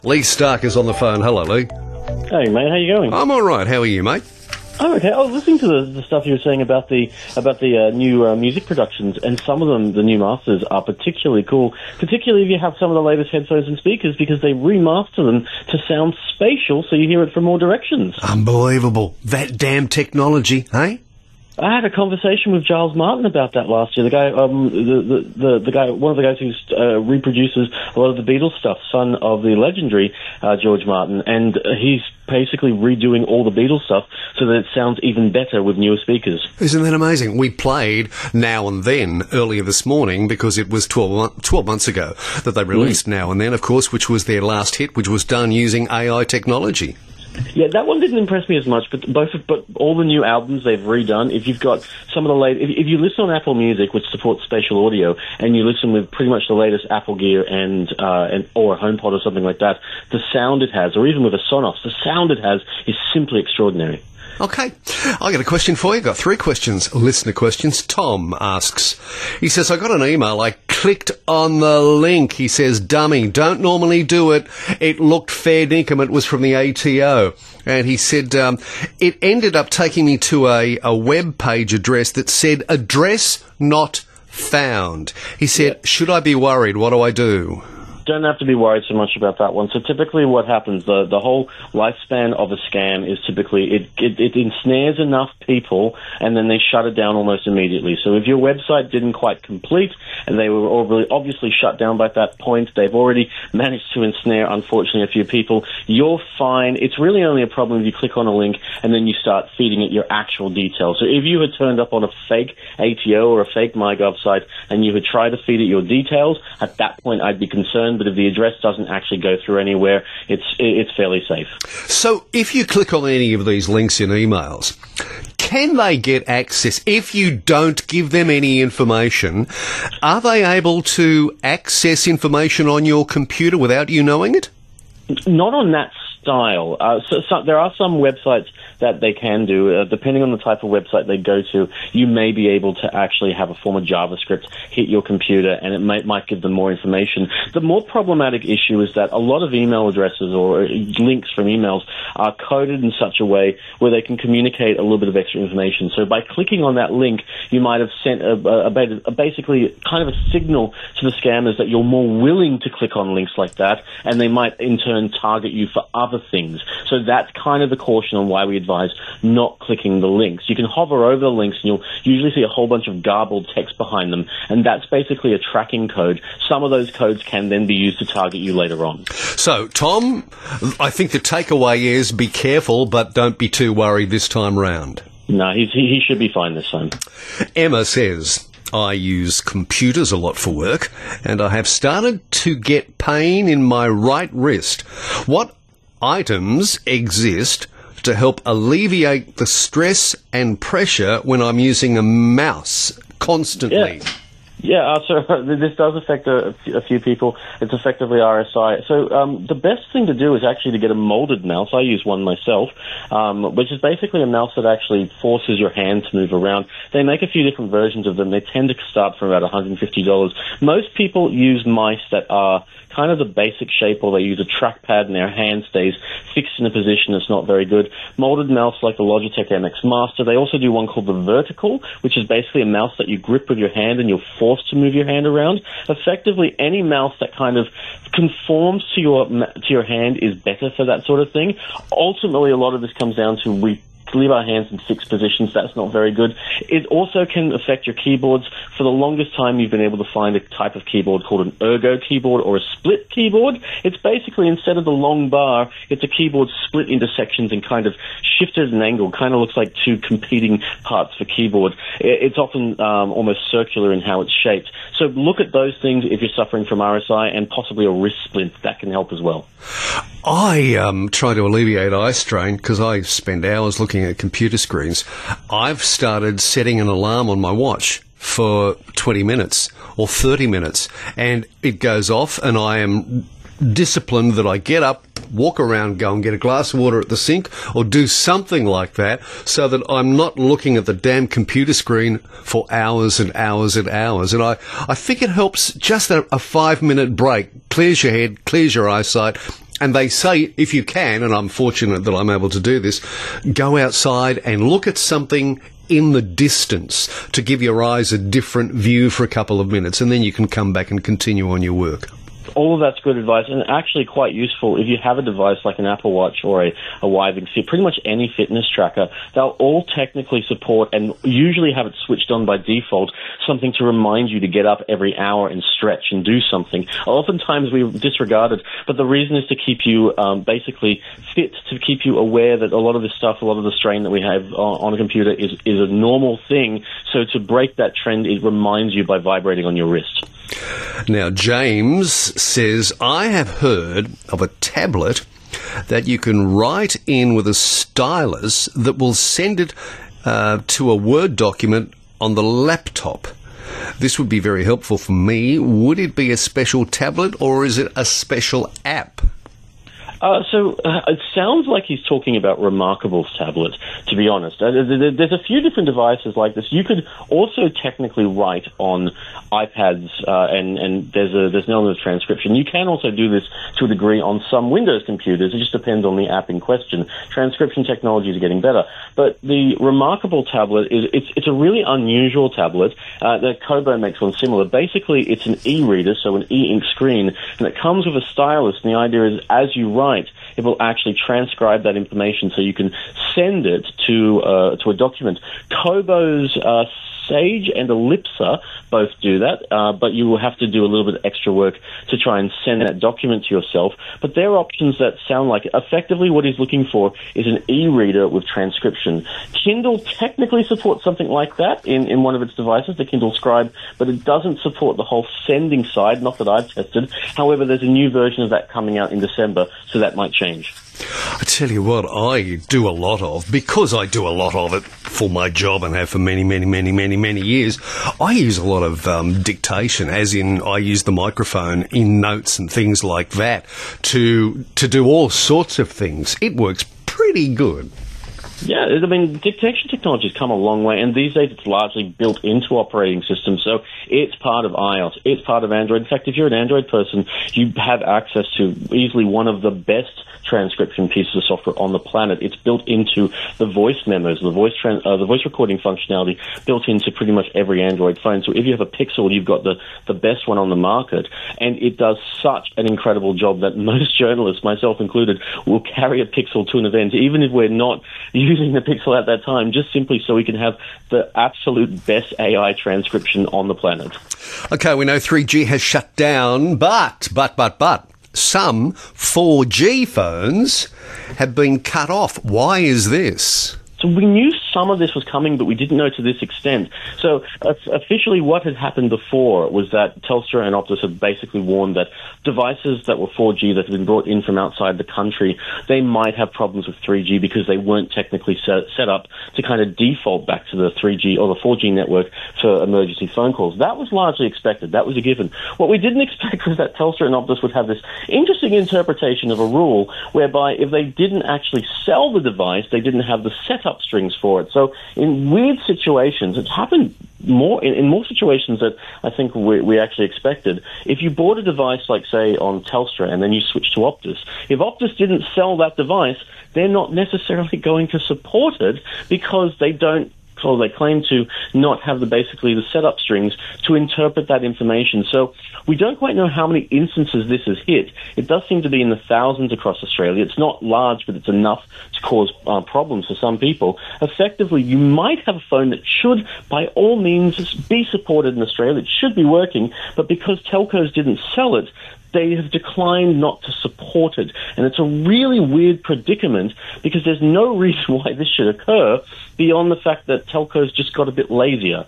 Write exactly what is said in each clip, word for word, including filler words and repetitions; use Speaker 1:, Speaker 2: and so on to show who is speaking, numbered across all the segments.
Speaker 1: Lee Stark is on the phone. Hello, Lee.
Speaker 2: Hey, mate, how you going?
Speaker 1: I'm all right. How are you, mate?
Speaker 2: Oh, okay. I was listening to the, the stuff you were saying about the about the uh, new uh, music productions, and some of them, the new masters, are particularly cool. Particularly if you have some of the latest headphones and speakers, because they remaster them to sound spatial, so you hear it from all directions.
Speaker 1: Unbelievable. That damn technology, hey?
Speaker 2: I had a conversation with Giles Martin about that last year. The guy, um, the, the the the guy, one of the guys who uh, reproduces a lot of the Beatles stuff, son of the legendary uh, George Martin, and uh, he's basically redoing all the Beatles stuff so that it sounds even better with newer speakers.
Speaker 1: Isn't that amazing? We played Now and Then earlier this morning because it was twelve, twelve months ago that they released mm. Now and Then, of course, which was their last hit, which was done using A I technology.
Speaker 2: Yeah, that one didn't impress me as much, but both, of, but all the new albums they've redone. If you've got some of the late, if, if you listen on Apple Music, which supports spatial audio, and you listen with pretty much the latest Apple gear and uh, and or a HomePod or something like that, the sound it has, or even with a Sonos, the sound it has is simply extraordinary.
Speaker 1: Okay, I got a question for you. Got three questions, listener questions. Tom asks, he says, I got an email, I clicked on the link. He says, dummy, don't normally do it. It looked fair dinkum. It was from the A T O. And he said, um, it ended up taking me to a, a web page address that said, address not found. He said, yep. Should I be worried? What do I do?
Speaker 2: Don't have to be worried so much about that one. So typically what happens, the the whole lifespan of a scam is typically it, it, it ensnares enough people and then they shut it down almost immediately. So if your website didn't quite complete and they were already obviously shut down by that point, they've already managed to ensnare, unfortunately, a few people, you're fine. It's really only a problem if you click on a link and then you start feeding it your actual details. So if you had turned up on a fake A T O or a fake MyGov site and you had tried to feed it your details, at that point I'd be concerned. But if the address doesn't actually go through anywhere, it's it's fairly safe.
Speaker 1: So if you click on any of these links in emails, can they get access? If you don't give them any information, are they able to access information on your computer without you knowing it?
Speaker 2: Not on that style. Uh, so, so there are some websites that they can do. Uh, depending on the type of website they go to, you may be able to actually have a form of JavaScript hit your computer, and it might, might give them more information. The more problematic issue is that a lot of email addresses or links from emails are coded in such a way where they can communicate a little bit of extra information. So by clicking on that link, you might have sent a, a, a basically kind of a signal to the scammers that you're more willing to click on links like that, and they might in turn target you for other things. So that's kind of the caution on why we advise not clicking the links. You can hover over the links and you'll usually see a whole bunch of garbled text behind them, and that's basically a tracking code. Some of those codes can then be used to target you later on.
Speaker 1: So, Tom, I think the takeaway is be careful, but don't be too worried this time round.
Speaker 2: No, he's, he, he should be fine this time.
Speaker 1: Emma says, I use computers a lot for work, and I have started to get pain in my right wrist. What items exist to help alleviate the stress and pressure when I'm using a mouse constantly?
Speaker 2: Yeah. Yeah, uh, so this does affect a, a few people. It's effectively R S I. So um, the best thing to do is actually to get a molded mouse. I use one myself, um, which is basically a mouse that actually forces your hand to move around. They make a few different versions of them. They tend to start from about one hundred fifty dollars. Most people use mice that are kind of the basic shape, or they use a trackpad and their hand stays fixed in a position that's not very good. Molded mouse like the Logitech M X Master. They also do one called the Vertical, which is basically a mouse that you grip with your hand and you're forced to move your hand around. Effectively, any mouse that kind of conforms to your to your hand is better for that sort of thing. Ultimately, a lot of this comes down to we leave our hands in fixed positions. That's not very good. It also can affect your keyboards. For the longest time, you've been able to find a type of keyboard called an ergo keyboard or a split keyboard. It's basically, instead of the long bar, it's a keyboard split into sections and kind of shifted at an angle. Kind of looks like two competing parts for keyboard. It's often um, almost circular in how it's shaped. So look at those things if you're suffering from R S I, and possibly a wrist splint. That can help as well.
Speaker 1: I um, try to alleviate eye strain because I spend hours looking at computer screens. I've started setting an alarm on my watch for twenty minutes or thirty minutes, and it goes off, and I am disciplined that I get up, walk around, go and get a glass of water at the sink or do something like that so that I'm not looking at the damn computer screen for hours and hours and hours. And I, I think it helps just a, a five-minute break, clears your head, clears your eyesight, And they say, if you can, and I'm fortunate that I'm able to do this, go outside and look at something in the distance to give your eyes a different view for a couple of minutes, and then you can come back and continue on your work.
Speaker 2: All of that's good advice, and actually quite useful if you have a device like an Apple Watch or a, a Withings Fit, pretty much any fitness tracker. They'll all technically support and usually have it switched on by default, something to remind you to get up every hour and stretch and do something. Oftentimes we disregard it, but the reason is to keep you um, basically fit, to keep you aware that a lot of this stuff, a lot of the strain that we have on, on a computer is, is a normal thing. So to break that trend, it reminds you by vibrating on your wrist.
Speaker 1: Now, James says, I have heard of a tablet that you can write in with a stylus that will send it uh, to a Word document on the laptop. This would be very helpful for me. Would it be a special tablet or is it a special app?
Speaker 2: Uh, so uh, it sounds like he's talking about Remarkable's tablet, to be honest. Uh, there's a few different devices like this. You could also technically write on iPads, uh, and, and there's a there's an element of transcription. You can also do this to a degree on some Windows computers. It just depends on the app in question. Transcription technologies are getting better. But the Remarkable tablet, is it's, it's a really unusual tablet. Uh, the Kobo makes one similar. Basically, it's an e-reader, so an e-ink screen, and it comes with a stylus, and the idea is as you write, it will actually transcribe that information so you can send it to uh, to a document. Kobo's uh, Sage and Ellipsa both do that, uh, but you will have to do a little bit of extra work to try and send that document to yourself. But there are options that sound like it. Effectively what he's looking for is an e-reader with transcription. Kindle technically supports something like that in, in one of its devices, the Kindle Scribe, but it doesn't support the whole sending side, not that I've tested. However, there's a new version of that coming out in December, so that might change.
Speaker 1: I tell you what, I do a lot of, because I do a lot of it for my job and have for many, many, many, many, many years, I use a lot of um, dictation, as in I use the microphone in notes and things like that to to do all sorts of things. It works pretty good.
Speaker 2: Yeah, I mean, dictation technology has come a long way, and these days it's largely built into operating systems, so it's part of iOS, it's part of Android. In fact, if you're an Android person, you have access to easily one of the best transcription pieces of software on the planet. It's built into the voice memos, the voice tran- uh, the voice recording functionality built into pretty much every Android phone. So if you have a Pixel, you've got the, the best one on the market, and it does such an incredible job that most journalists, myself included, will carry a Pixel to an event, even if we're not using the Pixel at that time, just simply so we can have the absolute best A I transcription on the planet.
Speaker 1: Okay, we know three G has shut down, but, but, but, but, some four G phones have been cut off. Why is this?
Speaker 2: So we knew some of this was coming, but we didn't know to this extent. So uh, officially what had happened before was that Telstra and Optus had basically warned that devices that were four G that had been brought in from outside the country, they might have problems with three G because they weren't technically set, set up to kind of default back to the three G or the four G network for emergency phone calls. That was largely expected. That was a given. What we didn't expect was that Telstra and Optus would have this interesting interpretation of a rule whereby if they didn't actually sell the device, they didn't have the setup strings for it. So in weird situations, it's happened more in, in more situations that I think we, we actually expected. If you bought a device like, say, on Telstra and then you switched to Optus, if Optus didn't sell that device, they're not necessarily going to support it because they don't, or they claim to not have the basically the setup strings to interpret that information. So we don't quite know how many instances this has hit. It does seem to be in the thousands across Australia. It's not large, but it's enough to cause uh, problems for some people. Effectively, you might have a phone that should, by all means, be supported in Australia. It should be working, but because telcos didn't sell it, they have declined not to support it. And it's a really weird predicament because there's no reason why this should occur beyond the fact that telcos just got a bit lazier.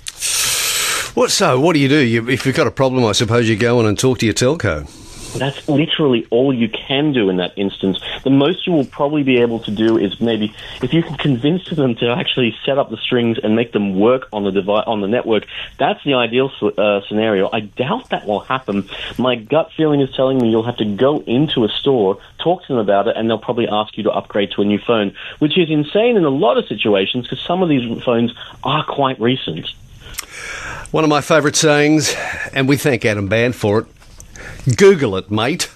Speaker 1: What so? What do you do? You, if you've got a problem, I suppose you go on and talk to your telco.
Speaker 2: That's literally all you can do in that instance. The most you will probably be able to do is maybe if you can convince them to actually set up the strings and make them work on the device, on the network. That's the ideal uh, scenario. I doubt that will happen. My gut feeling is telling me you'll have to go into a store, talk to them about it, and they'll probably ask you to upgrade to a new phone, which is insane in a lot of situations because some of these phones are quite recent.
Speaker 1: One of my favourite sayings, and we thank Adam Band for it, Google it, mate.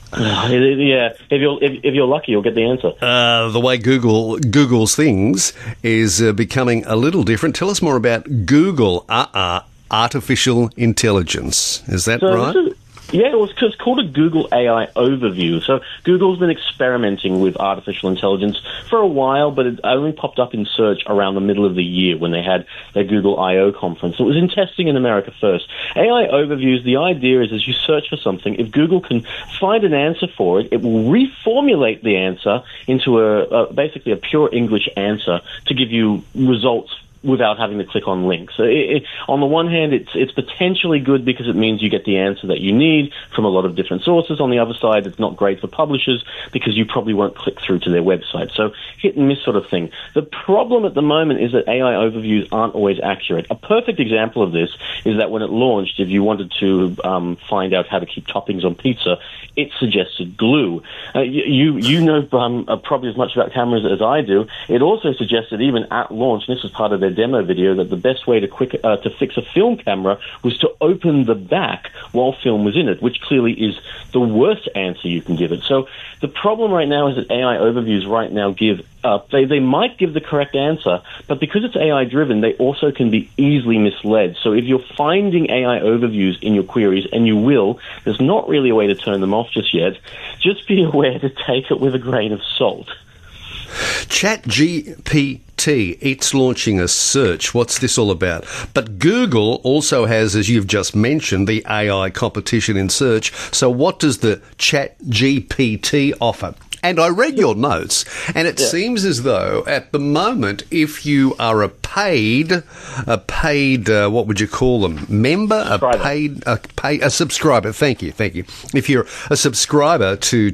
Speaker 2: Yeah, if you're if, if you're lucky, you'll get the answer.
Speaker 1: Uh, the way Google Google's things is uh, becoming a little different. Tell us more about Google uh-uh, artificial intelligence. Is that
Speaker 2: so
Speaker 1: right?
Speaker 2: This is, yeah, it was it's called a Google A I overview. So Google's been experimenting with artificial intelligence for a while, but it only popped up in search around the middle of the year when they had their Google I O conference. It was in testing in America first. A I overviews, the idea is as you search for something, if Google can find an answer for it, it will reformulate the answer into a, a basically a pure English answer to give you results without having to click on links. So it, it, on the one hand, it's it's potentially good because it means you get the answer that you need from a lot of different sources. On the other side, it's not great for publishers because you probably won't click through to their website. So hit and miss sort of thing. The problem at the moment is that A I overviews aren't always accurate. A perfect example of this is that when it launched, if you wanted to um, find out how to keep toppings on pizza, it suggested glue. Uh, you you know um, uh, probably as much about cameras as I do. It also suggested even at launch, and this was part of their demo video, that the best way to quick uh, to fix a film camera was to open the back while film was in it, which clearly is the worst answer you can give it. So the problem right now is that A I overviews right now give uh, they they might give the correct answer, but because it's A I driven, they also can be easily misled. So if you're finding A I overviews in your queries, and you will, there's not really a way to turn them off just yet. Just be aware to take it with a grain of salt.
Speaker 1: ChatGPT, it's launching a search. What's this all about? But Google also has, as you've just mentioned, the A I competition in search. So what does the ChatGPT offer? And I read your notes, and it yeah. seems as though at the moment, if you are a paid, a paid, uh, what would you call them? Member,
Speaker 2: subscriber.
Speaker 1: a paid, a pay, a subscriber. Thank you, thank you. If you're a subscriber to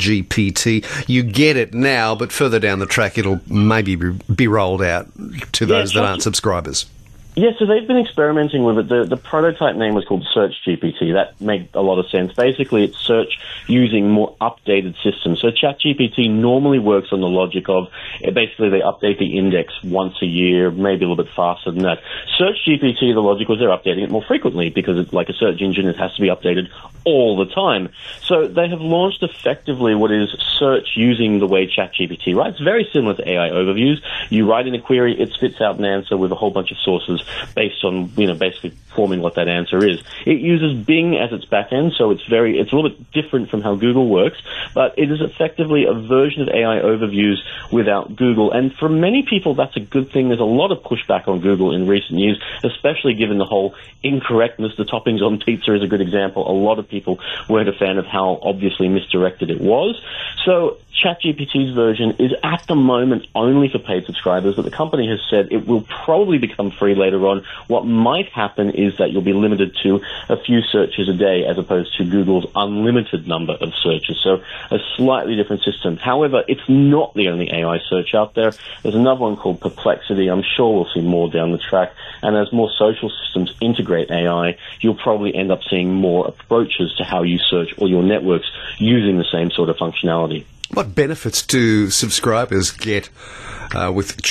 Speaker 1: ChatGPT, you get it now, but further down the track, it'll maybe be rolled out to those yeah, that aren't subscribers.
Speaker 2: Yeah, so they've been experimenting with it. The, the prototype name was called Search G P T. That made a lot of sense. Basically, it's search using more updated systems. So ChatGPT normally works on the logic of, basically, they update the index once a year, maybe a little bit faster than that. Search G P T, the logic was they're updating it more frequently because it's like a search engine, it has to be updated all the time. So they have launched effectively what is search using the way ChatGPT writes. It's very similar to A I overviews. You write in a query, it spits out an answer with a whole bunch of sources based on, you know, basically forming what that answer is. It uses Bing as its backend, so it's very, it's a little bit different from how Google works, but it is effectively a version of A I overviews without Google. And for many people, that's a good thing. There's a lot of pushback on Google in recent years, especially given the whole incorrectness. The toppings on pizza is a good example. A lot of people weren't a fan of how obviously misdirected it was. So ChatGPT's version is at the moment only for paid subscribers, but the company has said it will probably become free later on. What might happen is that you'll be limited to a few searches a day as opposed to Google's unlimited number of searches. So a slightly different system. However, it's not the only A I search out there. There's another one called Perplexity. I'm sure we'll see more down the track. And as more social systems integrate A I, you'll probably end up seeing more approaches to how you search all your networks using the same sort of functionality.
Speaker 1: What benefits do subscribers get uh, with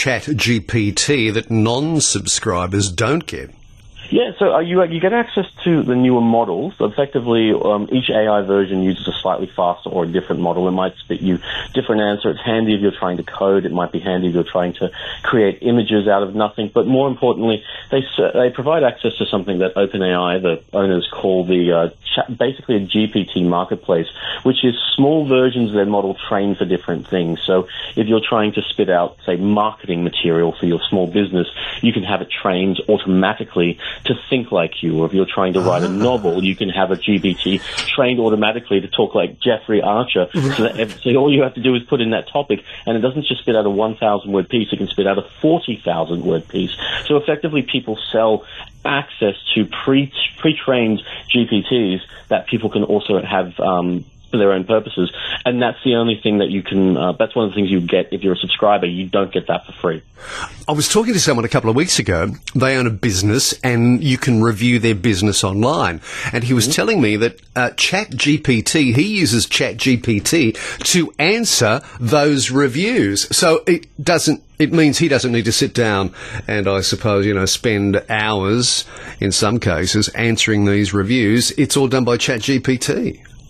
Speaker 1: ChatGPT that non-subscribers don't get?
Speaker 2: Yeah, so uh, you you get access to the newer models. Effectively, um, each A I version uses a slightly faster or a different model. It might spit you different answer. It's handy if you're trying to code. It might be handy if you're trying to create images out of nothing. But more importantly, they they provide access to something that OpenAI, the owners, call the uh, chat, basically a G P T marketplace, which is small versions of their model trained for different things. So if you're trying to spit out, say, marketing material for your small business, you can have it trained automatically to think like you. Or if you're trying to write a novel, you can have a G P T trained automatically to talk like Jeffrey Archer. So, that if, so all you have to do is put in that topic, and it doesn't just spit out a one thousand word piece, it can spit out a forty thousand word piece. So effectively, people sell access to pre, pre-trained G P Ts that people can also have um, for their own purposes. And that's the only thing that you can, uh, that's one of the things you get if you're a subscriber. You don't get that for free.
Speaker 1: I was talking to someone a couple of weeks ago. They own a business and you can review their business online. And he was mm-hmm. telling me that uh, ChatGPT, he uses ChatGPT to answer those reviews. So it doesn't, it means he doesn't need to sit down and, I suppose, you know, spend hours in some cases answering these reviews. It's all done by ChatGPT.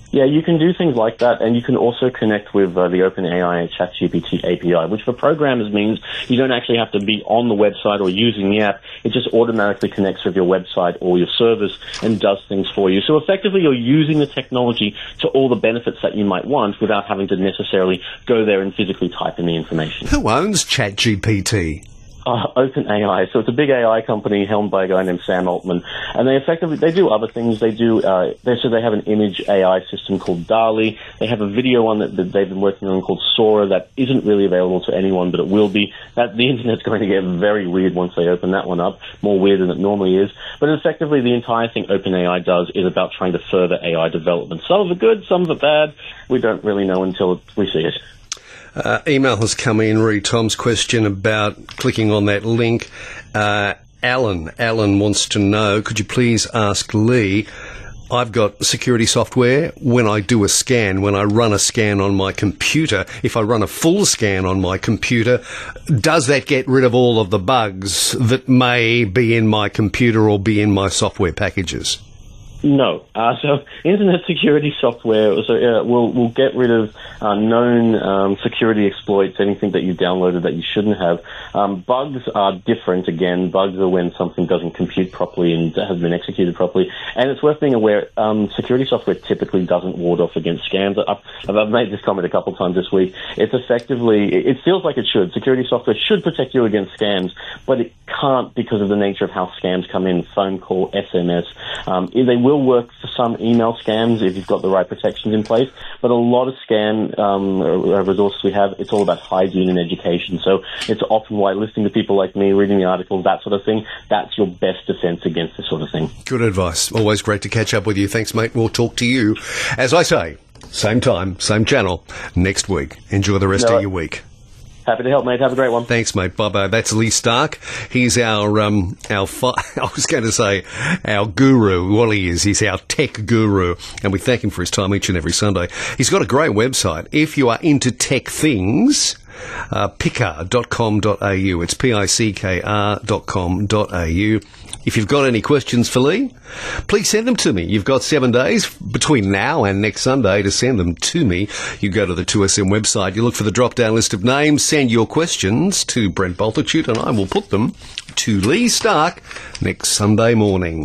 Speaker 2: Yeah, you can do things like that, and you can also connect with uh, the OpenAI and ChatGPT A P I, which for programmers means you don't actually have to be on the website or using the app. It just automatically connects with your website or your service and does things for you. So effectively, you're using the technology to all the benefits that you might want without having to necessarily go there and physically type in the information.
Speaker 1: Who owns ChatGPT?
Speaker 2: Uh, OpenAI. So it's a big A I company helmed by a guy named Sam Altman, and they effectively they do other things. They do uh, they so they have an image A I system called DALL-E. They have a video one that, that they've been working on called Sora that isn't really available to anyone, but it will be. That the internet's going to get very weird once they open that one up, more weird than it normally is. But effectively, the entire thing OpenAI does is about trying to further A I development. Some of it good, some of it bad. We don't really know until we see it.
Speaker 1: Uh, email has come in, re Tom's question about clicking on that link. Uh, Alan, Alan wants to know, could you please ask Lee, I've got security software. When I do a scan, when I run a scan on my computer, if I run a full scan on my computer, does that get rid of all of the bugs that may be in my computer or be in my software packages?
Speaker 2: No. Uh, so Internet security software so, uh, will will get rid of uh, known um, security exploits, anything that you downloaded that you shouldn't have. Um, bugs are different. Again, bugs are when something doesn't compute properly and has been executed properly. And it's worth being aware, um, security software typically doesn't ward off against scams. I've, I've made this comment a couple of times this week. It's effectively, it feels like it should. Security software should protect you against scams, but it can't because of the nature of how scams come in, phone call, S M S. Um, they will work for some email scams if you've got the right protections in place, but a lot of scam um, resources we have, it's all about hygiene and education. So it's often why listening to people like me, reading the articles, that sort of thing, that's your best defense against this sort of thing.
Speaker 1: Good advice. Always great to catch up with you. Thanks, mate. We'll talk to you, as I say, same time, same channel, next week. Enjoy the rest no, of your week.
Speaker 2: Happy to help, mate. Have a great one.
Speaker 1: Thanks, mate. Bye-bye. That's Lee Stark. He's our, um, our, fi- I was going to say our guru. Well, he is. He's our tech guru. And we thank him for his time each and every Sunday. He's got a great website. If you are into tech things, uh, pickr dot com dot a u. It's P I C K R dot com dot a u. If you've got any questions for Lee, please send them to me. You've got seven days between now and next Sunday to send them to me. You go to the two S M website, you look for the drop-down list of names, send your questions to Brent Bultitude, and I will put them to Lee Stark next Sunday morning.